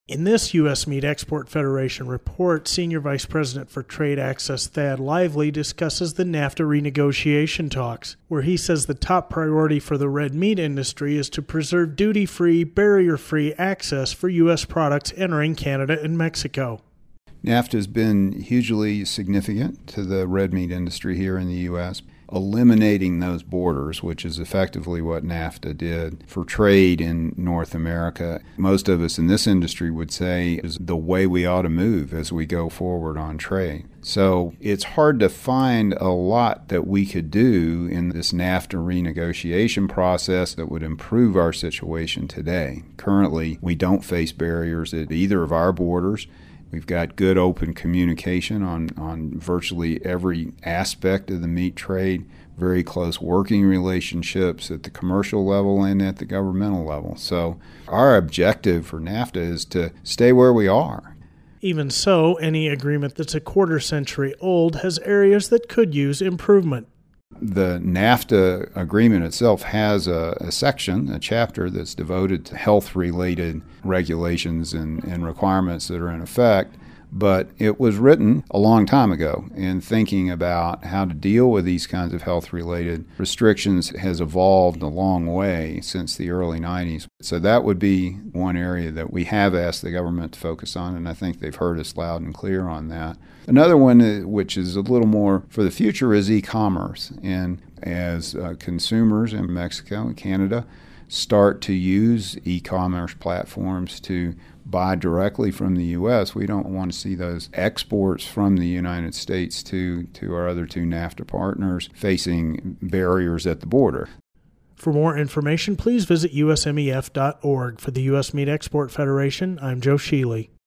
In this U.S. Meat Export Federation report, Senior Vice President for Trade Access Thad Lively discusses the NAFTA renegotiation talks, where he says the top priority for the red meat industry is to preserve duty-free, barrier-free access for U.S. products entering Canada and Mexico. NAFTA has been hugely significant to the red meat industry here in the U.S., eliminating those borders, which is effectively what NAFTA did for trade in North America. Most of us in this industry would say is the way we ought to move as we go forward on trade. So it's hard to find a lot that we could do in this NAFTA renegotiation process that would improve our situation today. Currently, we don't face barriers at either of our borders. We've got good open communication on virtually every aspect of the meat trade, very close working relationships at the commercial level and at the governmental level. So our objective for NAFTA is to stay where we are. Even so, any agreement that's a quarter century old has areas that could use improvement. The NAFTA agreement itself has a section, a chapter that's devoted to health-related regulations and requirements that are in effect, but it was written a long time ago, and thinking about how to deal with these kinds of health-related restrictions has evolved a long way since the early 90s. So that would be one area that we have asked the government to focus on, and I think they've heard us loud and clear on that. Another one, which is a little more for the future, is e-commerce. And as consumers in Mexico and Canada start to use e-commerce platforms to buy directly from the U.S., we don't want to see those exports from the United States to our other two NAFTA partners facing barriers at the border. For more information, please visit usmef.org. For the U.S. Meat Export Federation, I'm Joe Sheely.